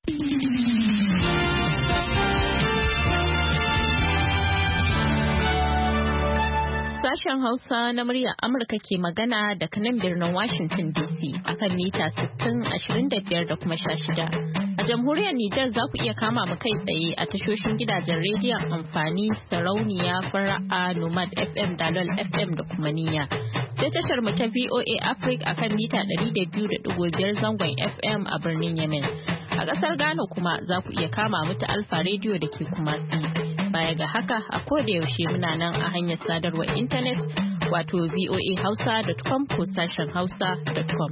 Sashen Hausa na muryar Amurka ke magana daga nan birnin Washington DC akan mita 60, 25 da kuma 16. A jamhuriyar Nijar za ku iya kama mu kai tsaye a tashoshin gidajen rediyon amfani sarauniya fara'a Nomad FM Dalol FM da kuma niyya. Sai tashar mu ta VOA Africa akan mita 200.5 zangon FM a birnin Yemen. A ƙasar Ghana kuma za ku iya kama mu ta Alfa Radio da ke Kumasi. Baya ga haka a koda yaushe muna nan a hanyar sadarwar intanet wato voahausa.com ko sashen hausa.com.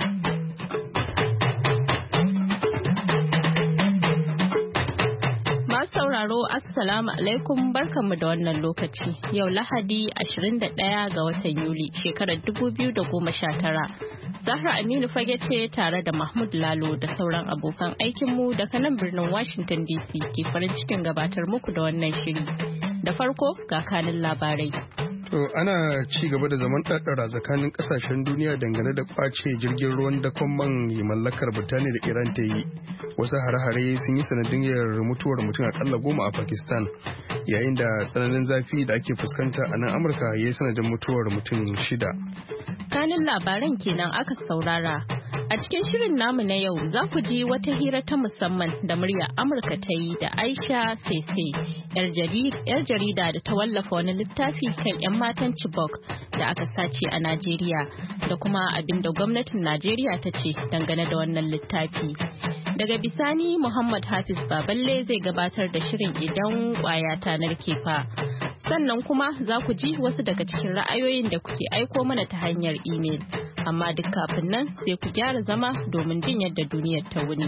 Masu sauraro assalamu alaikum barkanmu da wannan lokaci yau Lahadi 21 ga watan Yuli shekarar 2019. Zahra Aminu Fage ce tare da Mahmud Lalo da sauran abokan aikinmu daga nan birnin Washington DC ke farin cikin gabatar muku da wannan shiri. Da farko ga kanin labarai. To ana ci gaba da zaman ɗaɗɗara tsakanin ƙasashen duniya dangane da ƙwace jirgin ruwan dakon man mallakar Birtaniya da Iran ta yi. Wasu hare-hare sun yi sanadiyar mutuwar mutum akalla 10 a Pakistan, yayin da tsananin zafi da ake fuskanta a nan Amurka ya yi sanadin mutuwar mutum 6. Kanin labaran kenan aka saurara. A cikin shirin namu na yau za ku ji wata hira ta musamman da murya Amurka ta yi da Aisha Sese, yar jarida da ta wallafa wani littafi kan 'yan matan Chibok da aka sace a Najeriya da kuma abin da gwamnatin Najeriya ta ce dangane da wannan littafi. Daga bisani Muhammad Hafiz Baballe zai gabatar da shirin idan kwaya ta narke fa. Sannan kuma za ku ji wasu daga cikin ra'ayoyin da kuke aiko mana ta hanyar imel. Amma duk kafin nan sai ku gyara zama domin jin yadda duniyar ta wuni.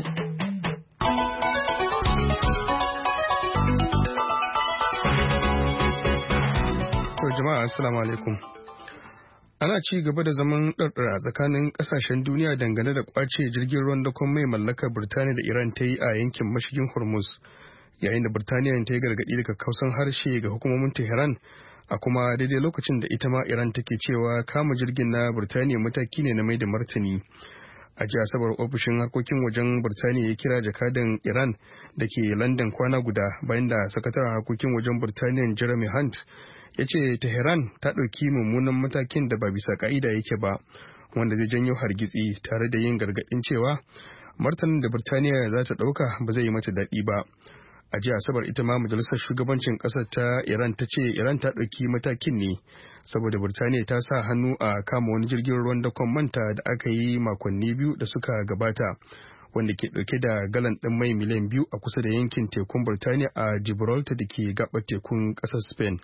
Jama'a assalamu alaikum. Ana ci gaba da zaman ɗarɗara tsakanin ƙasashen duniya dangane da ƙwace jirgin ruwan dakon mai mallakar Birtaniya da Iran ta yi a yankin mashigin Hormuz, yayin da Birtaniya ta yi gargaɗi daga kausan harshe ga hukumomin Tehran, a kuma daidai lokacin da ita ma Iran take cewa kama jirgin na Birtaniya mataki ne na mai da martani. A jiya Asabar ofishin harkokin wajen Birtaniya ya kira jakadan Iran da ke London kwana guda bayan da sakataren harkokin wajen Birtaniya Jeremy Hunt ya ce Tehran ta ɗauki mummunan matakin da ba bisa ka'ida yake ba, wanda zai janyo hargitsi, tare da yin gargaɗin cewa martanin da Birtaniya za ta ɗauka ba zai yi mata daɗi ba. A jiya Asabar ita ma majalisar shugabancin ƙasar ta Iran ta ce Iran ta ɗauki matakin ne saboda Birtaniya ta sa hannu a kama wani jirgin ruwan dakon manta da aka yi makonni 2 da suka gabata, wanda ke ɗauke da galan ɗin mai miliyan 2 a kusa da yankin tekun Birtaniya a Gibraltar da ke gaɓar tekun ƙasar Spain.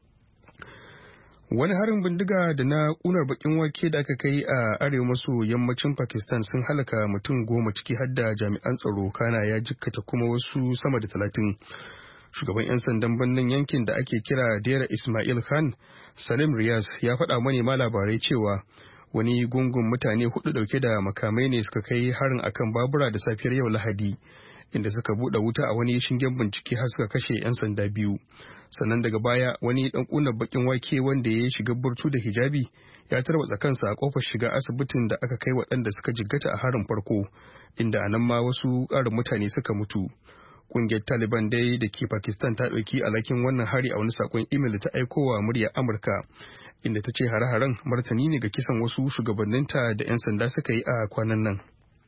Wani harin bindiga da na ƙunar bakin wake da aka kai a arewa maso yammacin Pakistan sun halaka mutum 10 ciki har da jami'an tsaro, kana ya jikkata kuma wasu sama da 30. Shugaban 'yan sandan birnin yankin da ake kira Dera Ismail Khan, Salim Riyaz, ya faɗa manema labarai cewa wani gungun mutane 4 ɗauke da makamai ne suka kai harin akan babura da safiyar yau Lahadi, inda suka buɗe wuta a wani shingen bincike har suka kashe 'yan sanda 2. Sannan daga baya wani ɗan ƙunar bakin wake wanda ya shiga burtu da hijabi ya tarwatsa kansa a kofar shiga asibitin da aka kai waɗanda suka jiggata a harin farko, inda a nan ma wasu ƙarin mutane suka mutu. Ƙungiyar Taliban dai da ke Pakistan ta ɗauki alhakin wannan hari a wani saƙon imel da ta aikowa muryar Amurka, inda ta ce hare-haren martani ne ga kisan wasu shugabanninta da 'yan sanda suka yi a kwanan nan.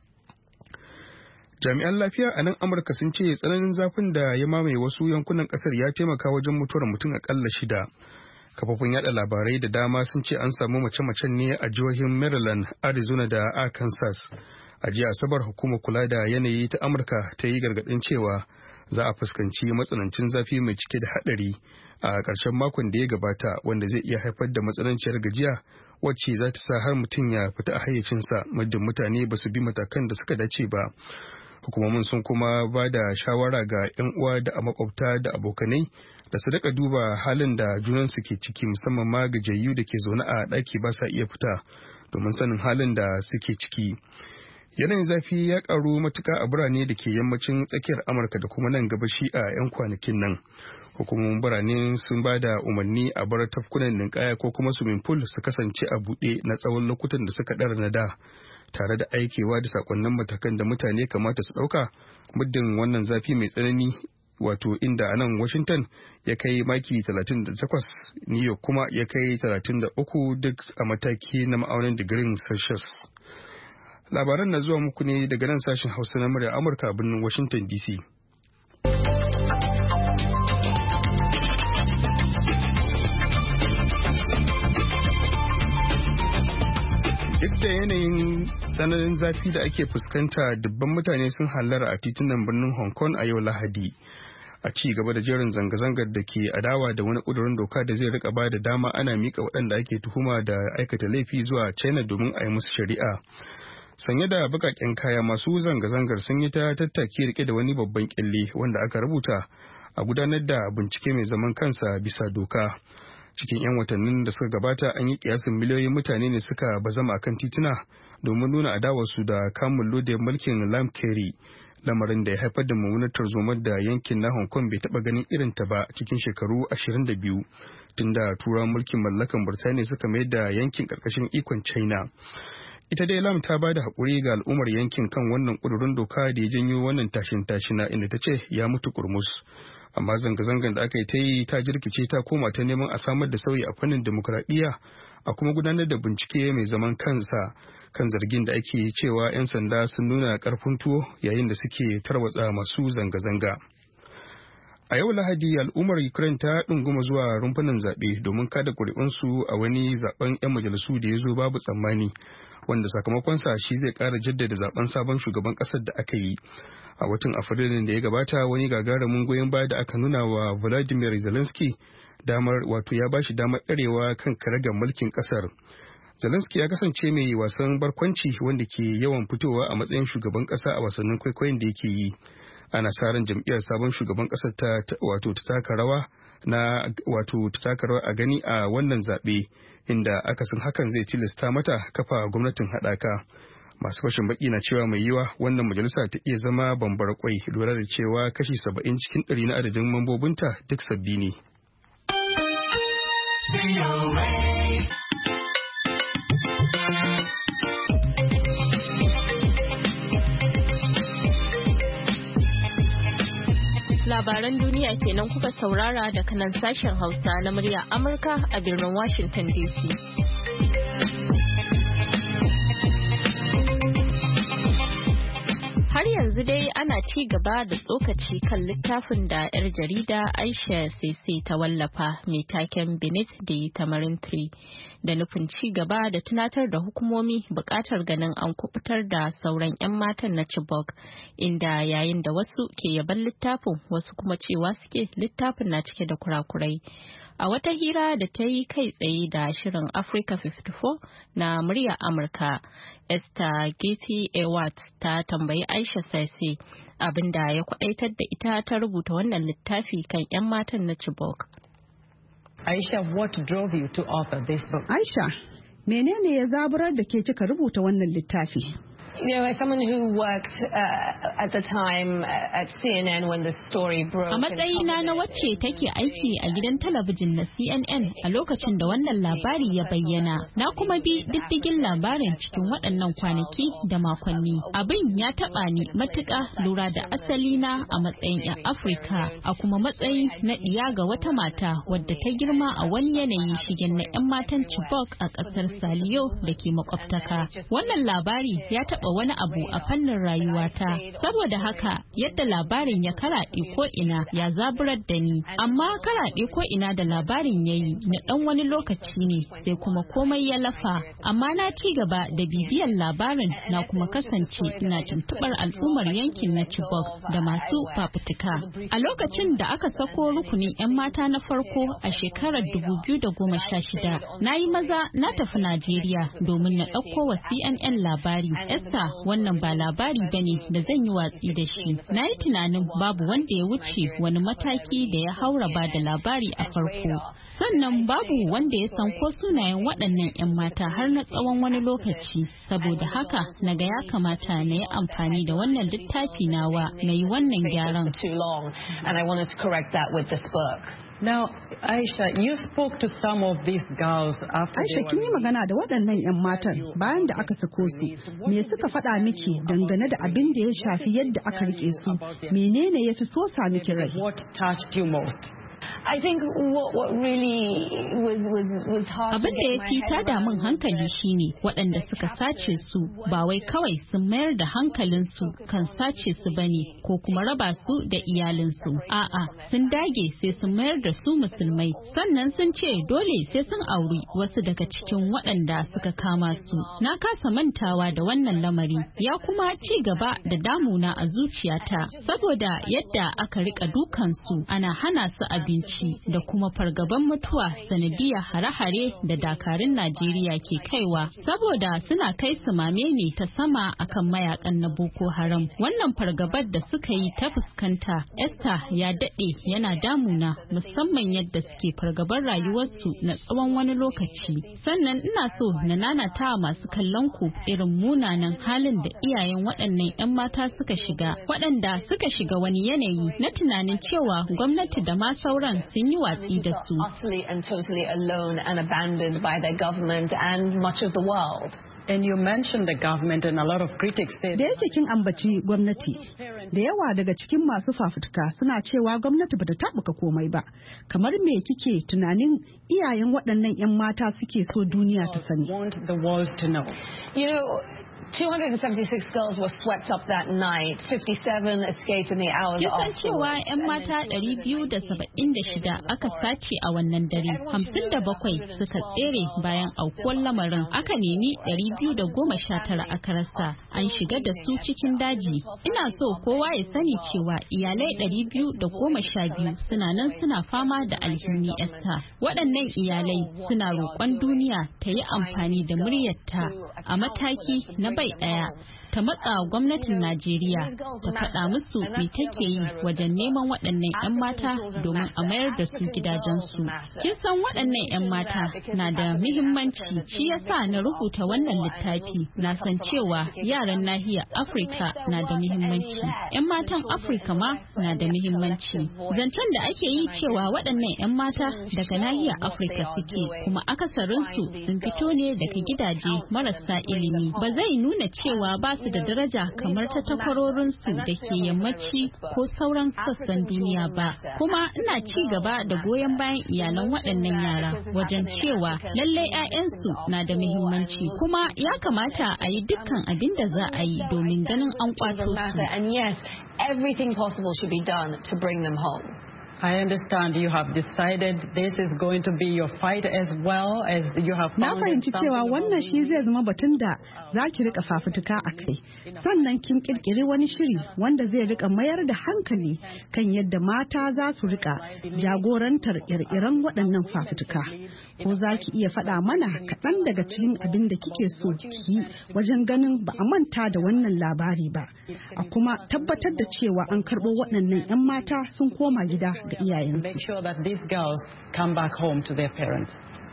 Jami'an lafiya a nan Amurka sun ce tsananin zafin da ya mamaye wasu yankunan kasar ya taimaka wajen mutuwar mutum akalla 6. Kafofin yada labarai da dama sun ce an samu mace-macen ne a jihohin Maryland, Arizona da Arkansas. A jiya Asabar hukumar kula da yanayi ta Amurka ta yi gargadin cewa za a fuskanci matsanancin zafi mai cike da hadari a ƙarshen makon da ya gabata, wanda zai iya haifar da matsananciyar gajiya wacce za ta sa har mutum ya fita a hayyacinsa muddin mutane ba su bi matakan da suka dace ba. Hukumomin sun kuma ba da shawara ga 'yan uwa da makwabta da abokanai da su rika duba halin da junansu ke ciki, musamman ma gajiyayyu da ke zaune a ɗaki ba sa iya fita, domin sanin halin da suke ciki. Yanayin zafi ya karu matuka a birane da ke yammacin tsakiyar Amurka da kuma nan gabashi a 'yan kwanakin nan. Hukumomin birane sun ba da umarni a bar tafkunan ninkaya ko kuma swimming pool su kasance a buɗe na tsawon lokutan da suka ɗara na da, tare da aikewa da sakonnin matakan da mutane kamata su ɗauka muddin wannan zafi mai tsanani, wato inda a nan Washington ya kai maki 38, New York kuma ya kai 33 duk a mataki na ma'aunin digirin Celsius. Labaran na zuwa muku ne daga nan sashen Hausa na murya Amurka a birnin Washington DC. Duk da yanayin tsananin zafi da ake fuskanta, dubban mutane sun hallara a titunan birnin Hong Kong a yau Lahadi, a ci gaba da jerin zanga-zangar da ke adawa da wani ƙudurin doka da zai rika ba da dama ana mika waɗanda ake tuhuma da aikata laifi zuwa China domin a yi musu shari'a. Sanye da baƙaƙen kaya, masu zanga-zangar sun yi ta tattaki rike da wani babban kyalle wanda aka rubuta a gudanar da bincike mai zaman kansa bisa doka. Cikin 'yan watannin da suka gabata an yi kiyasin miliyoyin mutane ne suka bazama akan tituna domin nuna adawarsu da kamun lodin mulkin Lam Kerry, lamarin da ya haifar da mummunar tarzomar da yankin na Hong Kong bai taɓa ganin irin ta ba cikin shekaru 22 tunda turawan mulkin mallakan Burtaniya suka mayar da yankin ƙarƙashin ikon China. Ita dai Lam ta ba da haƙuri ga al'ummar yankin kan wannan ƙudurin doka da ya janyo wannan tashin-tashina, inda ta ce ya mutu kurmus. Amma zanga-zangar da aka yi ta yi ta jirkice ta koma ta neman a samar da sauyi a fannin demokuraɗiyya, a kuma gudanar da bincike mai zaman kansa kan zargin da ake cewa 'yan sanda sun nuna ƙarfin tuwo yayin da suke tarwatsa masu zanga-zanga. A yau Lahadi, al'ummar Ukraine ta ɗunguma zuwa rumfunan zaɓe domin kada ƙuri'unsu a wani zaɓen 'yan majalisu da ya zo babu tsammani, wanda sakamakonsa shi zai ƙara jaddada zaɓen sabon shugaban ƙasar da aka yi. A watan Afrilun da ya gabata, wani gagarumin goyon baya da aka nuna wa Volodymyr Zelensky ya bashi damar ɗarewa kan karagar mulkin ƙasar. Zelensky ya kasance mai wasan barkwanci wanda ke yawan fitowa a matsayin shugaban ƙasa a wasannin kwaikwayon da yake yi. Ana sa ran jam'iyyar sabon shugaban ƙasar ta taka rawa a gani a wannan zaɓe, inda akasin hakan zai tilasta mata kafa gwamnatin haɗaka. Masu fashin baki na cewa mai yiwa wannan majalisa ta iya zama bambara kwai, lura da cewa kashi 70 cikin 100 na adadin mambobinta duk sabbi ne. Labaran duniya kenan kuka saurara da kanan sashen Hausa na murya Amurka a birnin Washington DC. Har yanzu dai ana ci gaba da tsokaci kan littafin da 'yar jarida Aisha Sese ta wallafa mai taken Beneath the Tamarind Tree, da nufin ci gaba da tunatar da hukumomi buƙatar ganin an kubutar da sauran 'yan matan na Chibok, inda yayin da wasu ke yaban littafin, wasu kuma cewa suke littafin na cike da kurakurai. A wata hira da ta yi kai tsaye da shirin Africa 54 na murya Amurka, Esther Getty Ewart ta tambayi Aisha Sese abinda ya kwadaitar da ita ta rubuta wannan littafi kan 'yan matan na Chibok. Aisha, what drove you to author this book? Aisha, menene ya zaburar da ke kika rubuta wannan littafi? You know, as someone who worked at the time at CNN when the story broke. A matsayina na wacce take aiki a gidan talabijin na CNN a lokacin da wannan labari ya bayyana, na kuma bi diddigin labarin cikin waɗannan kwanaki da makonni. Abin ya taɓa ni matuƙa, lura da asalina a matsayin 'yan Afirka, a kuma matsayi na ɗiya ga wata mata wadda ta girma a wani yanayi shigen na 'yan matan Chibok a ƙasar Saliyo da ke makwabtaka. Wannan labari ya taɓa wani abu a fannin rayuwata, saboda haka yadda labarin ya karaɗe ko ina ya zaburar da ni, amma karaɗe ko ina da labarin yayi na ɗan wani lokaci ne sai kuma komai ya lafa, amma na ci gaba da bibiyar labarin, na kuma kasance ina tuntuɓar al'ummar yankin na Chibok da masu fafutuka. A lokacin da aka sako rukunin 'yan mata na farko a shekarar 2016, na yi maza na tafi Najeriya domin na ɗauko wa CNN labari. yasa wannan ba labari bane da zan yi watsi da shi. Na yi tunanin babu wanda ya wuce wani mataki da ya haura ba da labari a farko. Sannan babu wanda ya san ko sunayen waɗannan 'yan mata har na tsawon wani lokaci. Saboda haka naga ya kamata na yi amfani da wannan littafi nawa na yi wannan gyaran. Now, Aisha, you spoke to some of these girls after Aisha, kin yi magana da waɗannan 'yan matan bayan da aka sako su. Me suka faɗa miki dangane da abin da ya shafi yadda aka rike su? Menene ya fi so sa miki rai? What touched you most? I think what really was hard. Abin da ya fi tada min hankali shine waɗanda suka sace su ba wai kawai sun mayar da hankalinsu kan sace su bane ko kuma raba su da iyalinsu. A'a, sun dage sai sun mayar da su musulmai. Sannan sun ce dole sai sun auri wasu daga cikin waɗanda suka kama su. Na kasa mantawa da wannan lamari. Ya kuma ci gaba da damuna a zuciyata saboda yadda aka rika dukansu ana hana su abinci da kuma fargaban mutuwa sanadiyar hare-hare da dakarun Najeriya ke kaiwa saboda suna kai samame ne ta sama akan mayakan na Boko Haram. Wannan fargabar da suka yi ta fuskanta Esther ya daɗe yana damuna musamman yadda suke fargabar rayuwarsu na tsawon wani lokaci. Sannan ina so na nanata masu kallon ku irin munanan halin da iyayen waɗannan 'yan mata suka shiga, waɗanda suka shiga wani yanayi na tunanin cewa gwamnati da ma sauran sun yi watsi da su. And you mentioned the government and a lot of critics said. Da yake kin ambaci gwamnati, da yawa daga cikin masu fafutuka suna cewa gwamnati bata tabuka komai ba. Kamar me kike tunanin iyayen waɗannan 'yan mata suke so duniya ta sani? Want the world to know. You know, 276 girls were swept up that night. 57 escaped in the hours afterwards. Kisan cewa 'yan mata 276 aka sace a wannan dare, 57 suka tsere bayan aukuwar lamarin. Aka nemi 219 aka rasa, an shiga da su cikin daji. Ina so kowa ya sani cewa iyalai 212 suna nan suna fama da alhini Esther. Waɗannan iyalai suna roƙon duniya ta yi amfani da muryarta a mataki na bai ɗaya ta matsa gwamnatin Najeriya ta faɗa musu me take yi wajen neman waɗannan 'yan mata domin a mayar da su gidajensu. Kin san waɗannan 'yan mata na da muhimmanci, shi yasa na rubuta wannan littafi. Na san cewa yaran nahiyar Afirka na da muhimmanci, 'yan matan Afirka ma na da muhimmanci. Zancen da ake yi cewa waɗannan 'yan mata daga nahiyar Afirka suke, kuma akasarinsu sun fito ne daga gidaje marasa ilimi, ba zai nuna cewa ba su da daraja kamar ta takwarorinsu da ke yammaci ko sauran sassan duniya ba. Kuma ina ci gaba da goyon bayan iyalan waɗannan yara wajen cewa lallai 'ya'yansu na da muhimmanci, kuma ya kamata a yi dukkan abin da za a yi domin ganin an kwato su. And yes, everything possible should be done to bring them home. I understand you have decided this is going to be your fight as well as you have. Na fahimci cewa wannan shi zai zama batun da za ki rika fafutuka a kai. Sannan kin kirkiri wani shiri wanda zai rika mayar da hankali kan yadda mata za su rika jagorantar ire-iren waɗannan fafutuka. Ko za ki iya faɗa mana kaɗan daga cikin abin da kike so ki wajen ganin ba a manta da wannan labari ba, a kuma tabbatar da cewa an karɓo waɗannan 'yan mata sun koma gida ga iyayensu. Make sure that these girls come back home to their parents.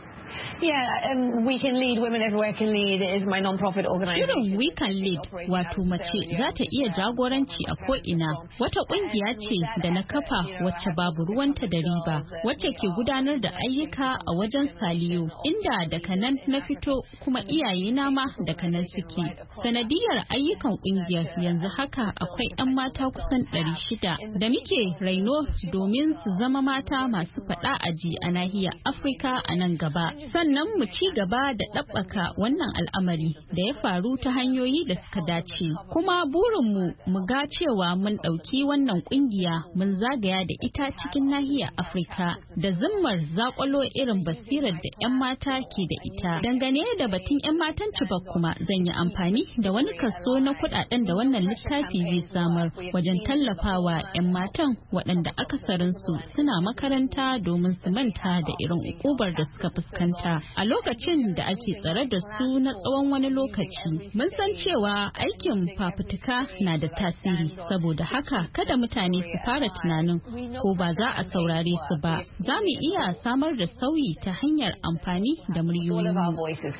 Yeah, We Can Lead, Women Everywhere Can Lead is my non-profit organization. Shirin We Can Lead, wato mace za ta iya jagoranci a ko'ina, wata ƙungiya ce da na kafa wacce babu ruwanta da riba, wacce ke gudanar da ayyuka a wajen Saliyo, inda daga nan na fito kuma iyayena ma daga nan suke. Sanadiyar ayyukan ƙungiyar yanzu haka akwai 'yan mata kusan 600 da muke raino domin su zama mata masu faɗa aji a nahiyar Afirka a nan gaba. Sannan mu ci gaba da ɗabbaka wannan al'amari da ya faru ta hanyoyi da suka dace. Kuma burinmu mu ga cewa mun ɗauki wannan ƙungiya mun zagaya da ita cikin nahiyar Afirka da zimmar zakwalo irin basirar da 'yan mata ke da ita. Dangane da batun 'yan matan Chibok kuma zan yi amfani da wani kaso na kuɗaɗen da wannan littafi zai samar wajen tallafawa 'yan matan waɗanda akasarinsu suna makaranta domin su manta da irin ukubar da suka fuskanta. fuskanta a lokacin da ake tsare da su na tsawon wani lokaci. Mun san cewa aikin fafutuka na da tasiri, saboda haka kada mutane su fara tunanin ko ba za a saurare su ba. Za mu iya samar da sauyi ta hanyar amfani da muryoyinmu.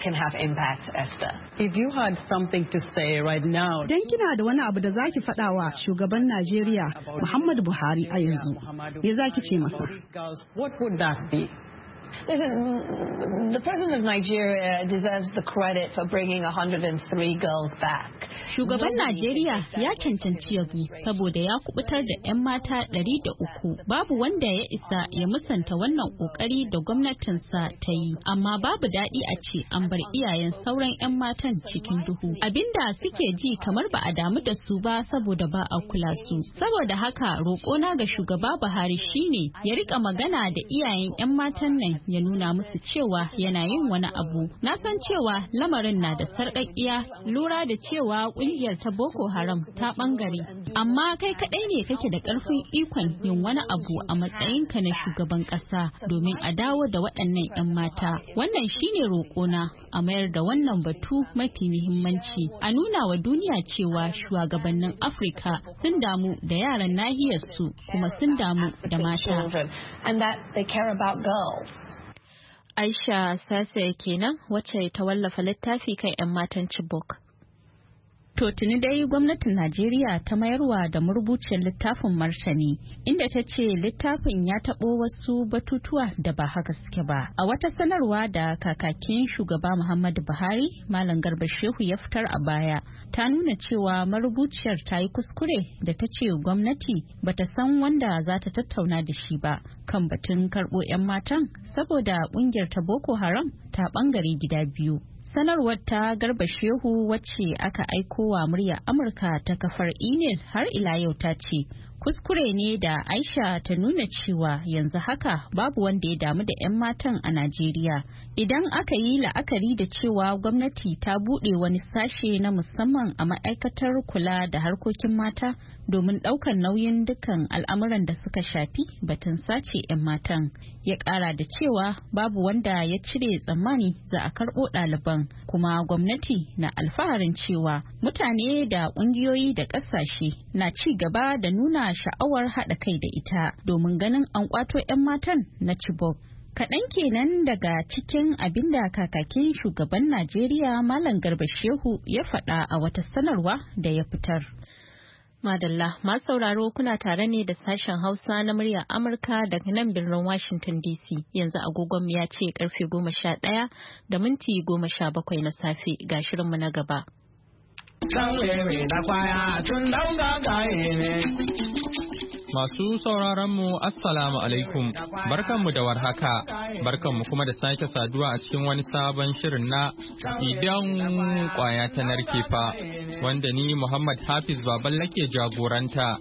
If you had something to say right now. Dan kina da wani abu da zaki faɗawa shugaban Najeriya Muhammadu Buhari a yanzu, me zaki ce masa? What would that be? Listen, the president of Nigeria deserves the credit for bringing 103 girls back. Shugaban Najeriya ya cancanci yabo saboda ya kubutar da 'yan mata 103. Babu wanda ya isa ya musanta wannan kokari da gwamnatinsa ta yi, amma babu daɗi a ce an bar iyayen sauran 'yan matan cikin duhu. Abinda suke ji kamar ba a damu da su ba saboda ba a kula su. Saboda haka roƙona ga shugaba Buhari shine ya rika magana da iyayen 'yan matan nan, ya nuna musu cewa yana yin wani abu. Na san cewa lamarin na da sarƙaƙiya, lura da cewa ƙungiyar ta Boko Haram ta ɓangare, amma kai kaɗai ne kake da ƙarfin ikon yin wani abu a matsayinka na shugaban ƙasa domin a dawo da waɗannan 'yan mata. Wannan shine roƙona, a mayar da wannan batu mafi muhimmanci, a nuna wa duniya cewa shugabannin Afirka sun damu da yaran nahiyarsu kuma sun damu da mata. And that they care about girls. Aisha Sase kenan wacce ta wallafa littafi kan 'yan matan Chibok. To tuni dai gwamnatin Najeriya ta mayarwa da marubuciyar littafin martani, inda ta ce littafin ya taɓo wasu batutuwa da ba haka suke ba. A wata sanarwa da kakakin shugaba Muhammadu Buhari, Malam Garba Shehu ya fitar a baya, ta nuna cewa marubuciyar ta yi kuskure da ta ce gwamnati bata san wanda za ta tattauna da shi ba kan batun karɓo 'yan matan, saboda ƙungiyar ta Boko Haram ta ɓangare gida biyu. Sanarwar ta Garba Shehu wacce aka aiko wa murya Amurka ta kafar imel har ila yau ta ce kuskure ne da Aisha ta nuna cewa yanzu haka babu wanda ya damu da 'yan matan a Najeriya. Idan aka yi la'akari da cewa gwamnati ta buɗe wani sashe na musamman a ma'aikatar kula da harkokin mata domin ɗaukar nauyin dukkan al'amuran da suka shafi batun sace 'yan matan. Ya ƙara da cewa babu wanda ya cire tsammani za a karɓo ɗaliban, kuma gwamnati na alfaharin cewa mutane da ƙungiyoyi da ƙasashe na ci gaba da nuna sha'awar haɗa kai da ita domin ganin an ƙwato 'yan matan na Chibok. Kaɗan kenan daga cikin abin da kakakin shugaban Najeriya Malam Garba Shehu ya faɗa a wata sanarwa da ya fitar. Madalla, masu sauraro kuna tare ne da sashen Hausa na muryar Amurka daga nan birnin Washington DC. Yanzu agogon ya ce karfe 11 da minti 17 na safe, ga shirinmu na gaba. Masu sauraronmu Assalamu alaikum, barkanmu da warhaka, barkanmu kuma da sake saduwa a cikin wani sabon shirin na idan kwaya ta narke fa, wanda ni Muhammad Hafiz Baballe ke jagoranta.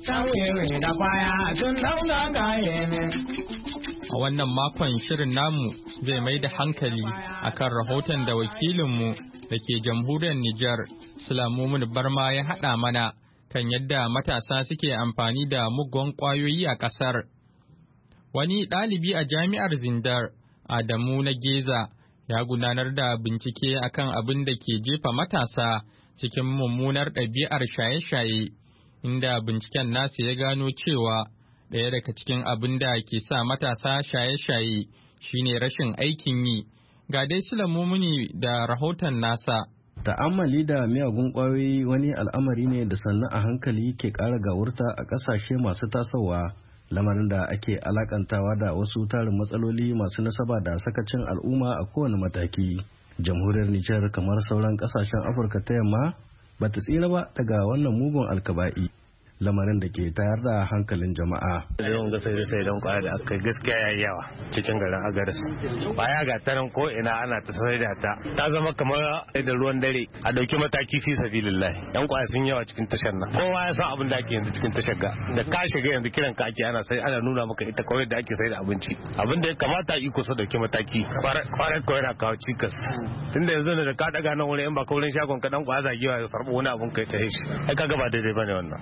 A wannan makon shirin namu zai mai da hankali akan rahoton da wakilinmu da ke jamhuriyar Nijar, Sulamumun Barma ya haɗa mana kan yadda matasa suke amfani da muggan ƙwayoyi a ƙasar. Wani ɗalibi a jami'ar Zindar, Adamu na Geza, ya gudanar da bincike akan abin da ke jefa matasa cikin mummunar ɗabi'ar shaye-shaye, inda binciken nasa ya gano cewa ɗaya daga cikin abin da ke sa matasa shaye-shaye shine rashin aikin yi. Ga dai Sulamumuni da rahoton nasa. Ta'ammali da miyagun ƙwayoyi wani al'amari ne da sannu a hankali ke ƙara gawurta a ƙasashe masu tasowa, lamarin da ake alakantawa da wasu tarin matsaloli masu nasaba da sakacin al'umma a kowane mataki. Jamhuriyar Nijar, kamar sauran ƙasashen Afirka ta yamma, bata tsira ba daga wannan mugun alkaba'i, lamarin da ke tayar da hankalin jama'a. Yawan gasa da sai don kwaya da aka gaskiya yayi yawa cikin garin Agadas. Kwaya ga taran ko ina ana ta sai da ta zama kamar da ruwan dare. A dauki mataki fi sabilillah. Yan kwaya sun yawa cikin tashar nan. Kowa ya san abin da ake yanzu cikin tashar ga. Da ka shiga yanzu kiran ka ake ana nuna maka ita kawai da ake sai da abinci. Abin da ya kamata iko sa dauki mataki. Kwarar kawai na kawo cikas. Tunda yanzu da ka daga nan wurin in ba ka wurin shagon ka dan kwaya zagewa ya farbo wani abun kai ta shi. Ai kaga ba daidai bane wannan. Amma iko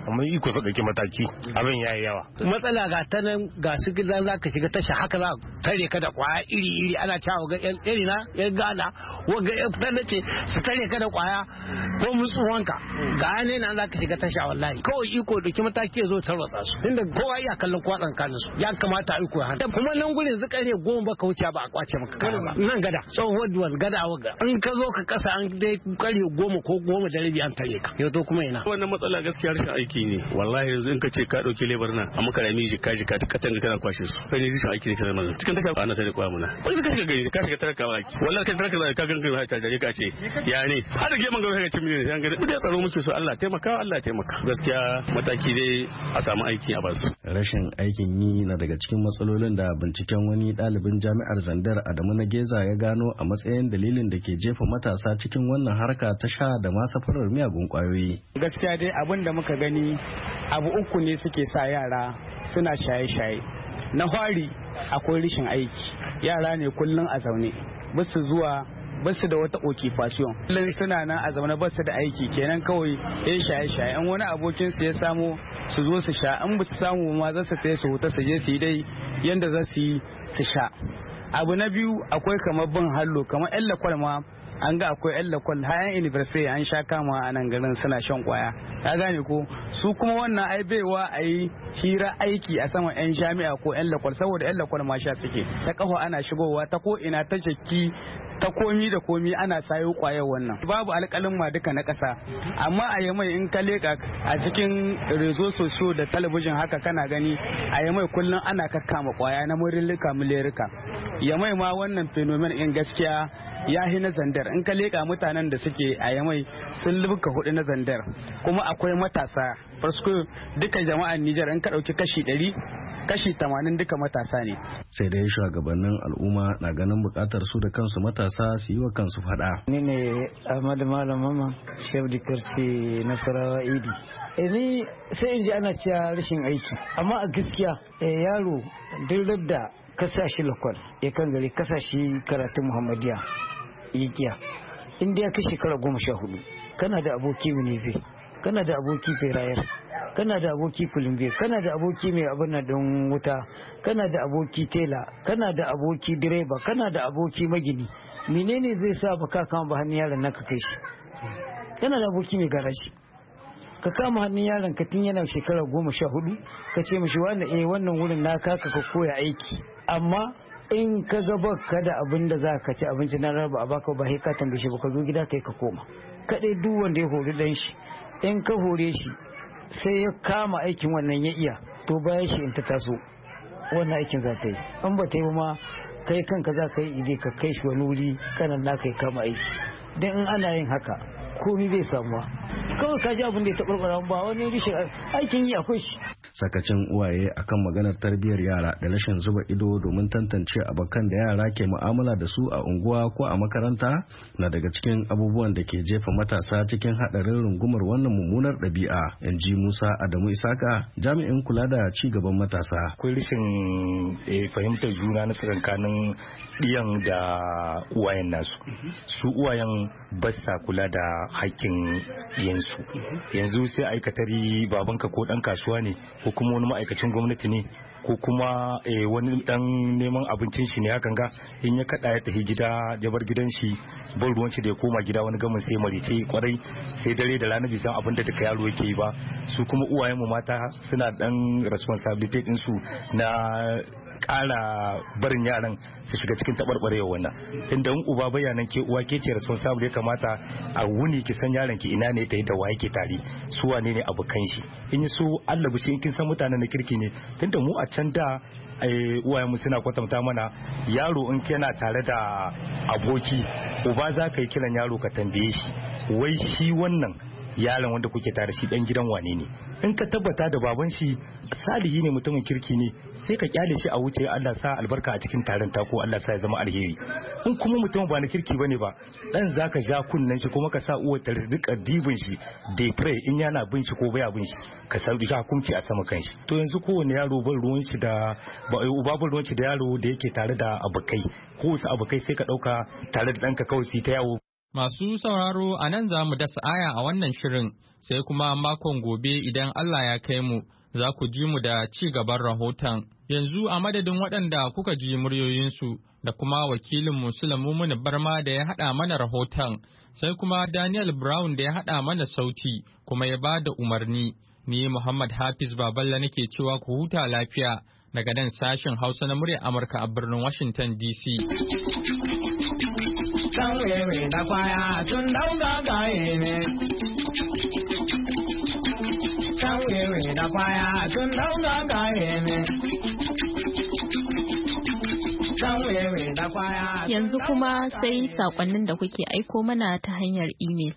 iko su ɗauki mataki abin yayi yawa. Matsala ga ta nan ga su gidan za ka shiga tasha haka za tare ka da kwaya iri ana cewa ga yan irina yan gana waga yan fitar ce su tare ka da kwaya ko musuwanka ga ne nan za ka shiga tasha wallahi kawai iko ɗauki mataki ya zo tarwatsa su inda kowa iya kallon kwatsan kanin su ya kamata iko ya hana kuma nan gurin zikare 10 baka wuce ba a kwace maka kaya ba nan gada tsohuwar duwan gada waga in ka zo ka kasa an dai kare 10 ko 10 da rabi an tare ka yau to kuma ina wannan matsala gaskiya rashin aiki ne wallahi yanzu in ka ce ka dauki lebar nan a maka rami jika ta katanga kana kwashe su kai ne rashin aiki ne kana magana cikin tasha ana tare kwa muna wani ka shiga gari ka shiga taraka waki wallahi kai taraka ka gangan ta dare ka ce ya ne har ge man ga cin ne yan gari da tsaro muke so Allah taimaka gaskiya mataki dai a samu aiki a basu rashin aikin yi na daga cikin matsalolin da binciken wani ɗalibin jami'ar Zandar Adamu na Geza ya gano a matsayin dalilin da ke jefa matasa cikin wannan harka ta sha da ma safarar miyagun kwayoyi. Gaskiya dai abin da muka gani abu uku ne suke sa yara suna shaye-shaye. Na fari akwai rashin aiki. Yara ne kullum a zaune. Basu zuwa basu da wata occupation. Kullum suna nan a zaune basu da aiki kenan kawai shaye-shaye. In wani abokin su ya samu su zo su sha in ba su samu ma za su sai su huta su je su yi dai yanda za su yi su sha. Abu na biyu akwai kamar bin hallo kamar yan lakwal ma an ga akwai yan lakwal hayan university an sha kama a nan garin suna shan kwaya ka gane ko su kuma wannan ai baiwa a yi hira aiki a saman yan jami'a ko yan lakwal saboda yan lakwal ma sha suke ta kafa ana shigowa ta ko ina ta shakki ta komi da komi ana sayo kwayar wannan babu alƙalin ma duka na ƙasa amma a yamai in ka leka a cikin rezo sosiyo da talabijin haka kana gani a yamai kullum ana kakkama kwaya na murilika miliyarika yamai ma wannan phenomenon in gaskiya ya hi na Zandar in ka leka mutanen da suke a yamai sun lubuka 4 na Zandar kuma akwai matasa farsko duka jama'an Nijar in ka dauki kashi 100 kashi 80 duka matasa ne. Sai dai shugabannin al'umma na ganin bukatar su da kansu matasa su yi wa kansu fada. Ni ne Ahmadu Malam Mama, Chef de Quartier Nasarawa Idi. Ni sai in ji ana cewa rashin aiki, amma a gaskiya yaro duk da kasashe lakwal ya kan gari kasashe karatun Muhammadiya yikiya. Inda ya kai shekara 14 kana da aboki Winize, kana da aboki Ferayar, kana da aboki Kulimbe, kana da aboki mai abin don wuta, kana da aboki tela, kana da aboki direba, kana da aboki magini. Menene zai sa baka kama ba hannun yaron nan ka kai shi? Kana da aboki mai garaji. Ka kama hannun yaron ka tun yana shekara 14 ka ce mishi wannan wurin na kaka ka koya aiki. Amma in ka ga baka da abin da za ka ci abinci na raba a baka ba sai ka tambaye shi ba ka zo gida kai ka koma. Kadai duk wanda ya hori dan shi in ka hore shi sai ya kama aikin wannan ya iya to bayan shi in ta taso wannan aikin za ta yi an ba ta yi ma kai kanka za ka yi ide ka kai shi wani wuri kanan na kai kama aiki don in ana yin haka komi bai samuwa kawai ka ji abin da ya taɓarɓara ba wani rishin aikin yi akwai shi. Sakacin uwaye akan maganar tarbiyyar yara da rashin zuba ido domin tantance abokan da yara ke mu'amala da su a unguwa ko a makaranta na daga cikin abubuwan da ke jefa matasa cikin haɗarin rungumar wannan mummunar ɗabi'a, in ji Musa Adamu Isaka, jami'in kula da ci gaban matasa. Akwai rashin fahimtar juna na tsakankanin ɗiyan da uwayen nasu. Su uwayen ba sa kula da haƙƙin ɗiyansu. Yanzu sai aikatari babanka ko ɗan kasuwa ne ko kuma wani ma'aikacin gwamnati ne ko kuma wani dan neman abincin shi ne hakan ga in ya kada ya tafi gida ya bar gidan shi ban ruwan shi da ya koma gida wani gamin sai marice kwarai sai dare da rana bisan abin da duka yaro yake yi ba. Su kuma uwayen mu mata suna dan responsibility din su na kara barin yaran su shiga cikin tabarbarewa wannan inda in uba bayanan ke uwa ke ce responsible ya kamata a wuni ki san yaron ki ina ne ta yi da waye ke tare su wane ne abokan shi in su Allah bishi in kin san mutanen na kirki ne tunda mu a can da uwayen mu suna kwatanta mana yaro in kana tare da aboki uba za ka yi kiran yaro ka tambaye shi wai shi wannan yaron wanda kuke tare shi dan gidan wane ne in ka tabbata da baban shi salihi ne mutumin kirki ne sai ka kyale shi a wuce Allah sa albarka a cikin taron ta ko Allah sa ya zama alheri in kuma mutum ba na kirki bane ba dan zaka ja kunnen shi kuma ka sa uwar ta rika dibin shi da pray in yana bin shi ko baya bin shi ka sauki hukunci a sama kanshi to yanzu kowane yaro ban ruwan shi da uba ban ruwan shi da yaro da yake tare da abokai ko wasu abokai sai ka dauka tare da danka kawai sai ta yawo Masu sauraro a nan za mu dasa aya a wannan shirin sai kuma makon gobe idan Allah ya kai mu za ku ji mu da ci gaban rahoton. Yanzu a madadin waɗanda kuka ji muryoyinsu da kuma wakilin Sulaimu Muni Barma da ya haɗa mana rahoton sai kuma Daniel Brown da ya haɗa mana sauti kuma ya ba da umarni. Ni Muhammad Hafiz Baballa nake cewa ku huta lafiya daga nan sashen Hausa na muryar Amurka a birnin Washington DC. Yanzu kuma sai saƙonnin da kuke aiko mana ta hanyar imel.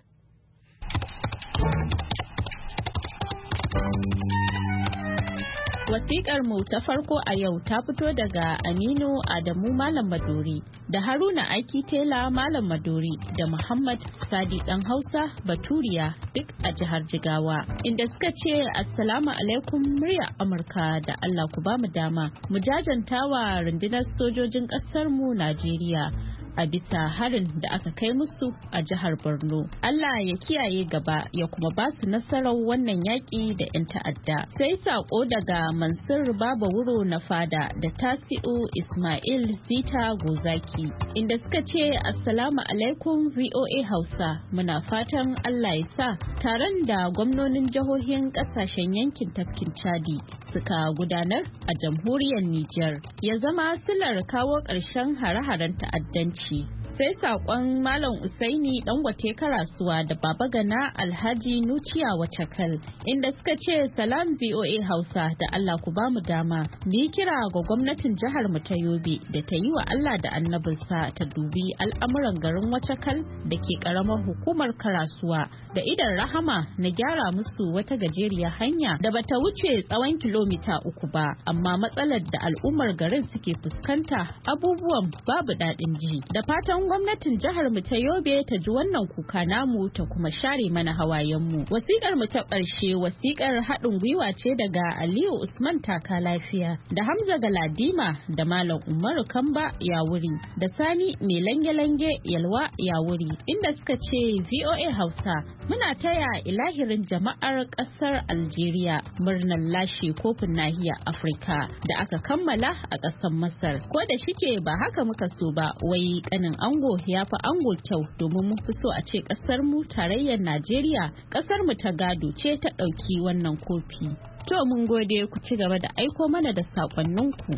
Wasiƙar mu ta farko a yau ta fito daga Aminu Adamu Malam Maduri da Haruna Aiki Tela Malam Maduri da Muhammad Sadi Dan Hausa Baturiya duk a jihar Jigawa inda suka ce Assalamu alaikum murya Amurka da Allah ku bamu dama mu jajantawa rundunar sojojin ƙasar mu Najeriya a bisa harin da aka kai musu a jihar Borno. Allah ya kiyaye gaba ya kuma ba su nasarar wannan yaƙi da 'yan ta'adda. Sai saƙo daga Mansur Baba Wuro na Fada da Tasi'u Ismail Zita Gozaki inda suka ce Assalamu alaikum VOA Hausa muna fatan Allah ya sa taron da gwamnonin jihohin ƙasashen yankin tafkin Chadi suka gudanar a jamhuriyar Nijar ya zama silar kawo ƙarshen hare-haren ta'addanci. Sai saƙon Malam Usaini Dangote Karasuwa da Baba Gana Alhaji Nuciya Wacakal inda suka ce salam VOA Hausa da Allah ku bamu dama mu kira ga gwamnatin jihar mu ta Yobe da ta yi wa Allah da annabinsa ta dubi al'amuran garin Wacakal da ke karamar hukumar Karasuwa da idan rahama na gyara musu wata gajeriyar hanya da bata wuce tsawon kilomita 3 ba amma matsalar da al'ummar garin suke fuskanta abubuwan babu daɗin ji da fatan gwamnatin jihar mu ta Yobe ta ji wannan kuka namu ta kuma share mana hawayen mu. Wasikar mu ta ƙarshe wasikar haɗin gwiwa ce daga Aliyu Usman Taka Lafiya da Hamza Galadima da Malam Umaru Kamba Yawuri da Sani Mai Lange-Lange Yalwa Yawuri inda suka ce VOA Hausa muna taya ilahirin jama'ar ƙasar Algeria murnar lashe kofin nahiyar Afirka da aka kammala a ƙasar Masar. Ko da shike ba haka muka so ba wai kanin ango ya fi ango kyau domin mun fi so a ce ƙasar mu tarayyar Najeriya ƙasar mu ta gado ce ta ɗauki wannan kofi. To mun gode ku ci gaba da aiko mana da saƙonninku.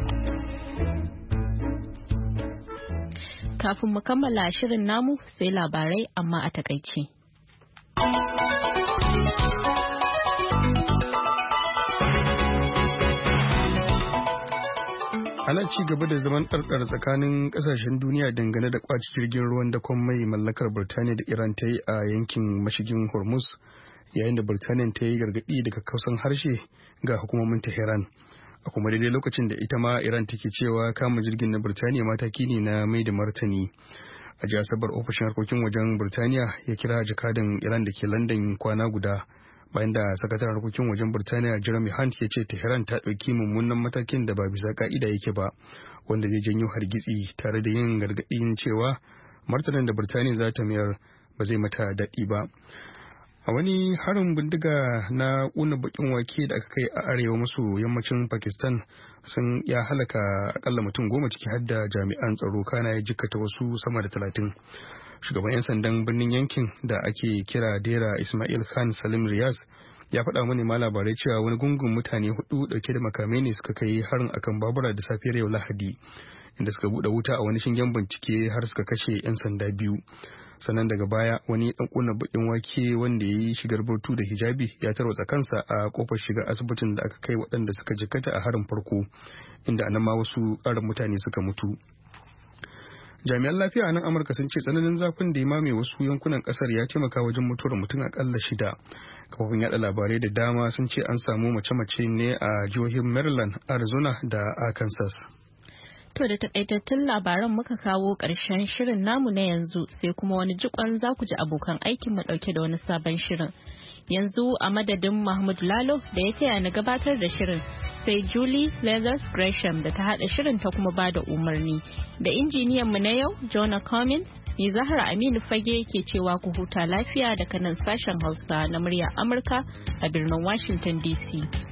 Kafin mu kammala shirin namu sai labarai amma a takaice. Ana ci gaba da zaman ɗarɗar tsakanin ƙasashen duniya dangane da ƙwace jirgin ruwan dakon mai mallakar Birtaniya da Iran ta yi a yankin mashigin Hormuz, yayin da Birtaniya ta yi gargaɗi daga kausan harshe ga hukumomin Tehran. A kuma daidai lokacin da ita ma Iran take cewa kama jirgin na Birtaniya mataki ne na mai da martani. A jiya Asabar ofishin harkokin wajen Birtaniya ya kira jakadan Iran da ke London kwana guda bayan da sakataren harkokin wajen Birtaniya Jeremy Hunt ya ce Tehran ta ɗauki mummunan matakin da ba bisa ka'ida yake ba wanda zai janyo hargitsi tare da yin gargaɗin cewa martanin da Birtaniya za ta mayar ba zai mata daɗi ba. A wani harin bindiga na ƙuna bakin wake da aka kai a arewa maso yammacin Pakistan sun ya halaka akalla mutum 10 ciki har da jami'an tsaro kana ya jikkata wasu sama da 30. Shugaban 'yan sandan birnin yankin da ake kira Dera Ismail Khan Salim Riyaz ya faɗa manema labarai cewa wani gungun mutane 4 dauke da makamai ne suka kai harin akan babura da safiyar yau Lahadi inda suka buɗe wuta a wani shingen bincike har suka kashe 'yan sanda 2. Sannan daga baya wani dan kunna bakin wake wanda ya yi shigar burtu da hijabi ya tarwatsa kansa a kofar shiga asibitin da aka kai waɗanda suka jikkata a harin farko inda anan ma wasu ƙarin mutane suka mutu. Jami'an lafiya a nan Amurka sun ce tsananin zafin da ya mame wasu yankunan kasar ya taimaka wajen mutuwar mutum akalla 6. Kafofin yada labarai da dama sun ce an samu mace-mace ne a jihohin Maryland, Arizona da Arkansas. To da takaitattun labaran muka kawo ƙarshen shirin namu na yanzu sai kuma wani jikon za ku ji abokan aikin mu ɗauke da wani sabon shirin. Yanzu a madadin Mahmud Lalo da ya taya na gabatar da shirin sai Julie Leathers Gresham da ta haɗa shirin ta kuma ba da umarni da injiniyan mu na yau Jonah Cummins Ni Zahra Aminu Fage ke cewa ku huta lafiya daga nan sashen Hausa na murya Amurka a birnin Washington DC.